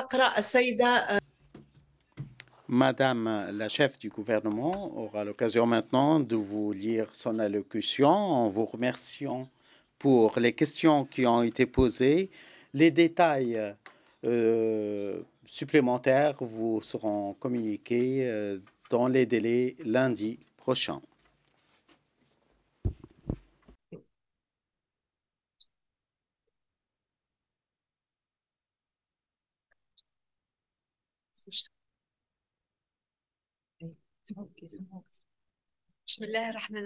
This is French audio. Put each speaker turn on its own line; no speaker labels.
تقرأ السيدة.
Madame la chef du gouvernement aura l'occasion maintenant de vous lire son allocution en vous remerciant pour les questions qui ont été posées. Les détails supplémentaires vous seront communiqués dans les délais lundi prochain.
بسم الله الرحمن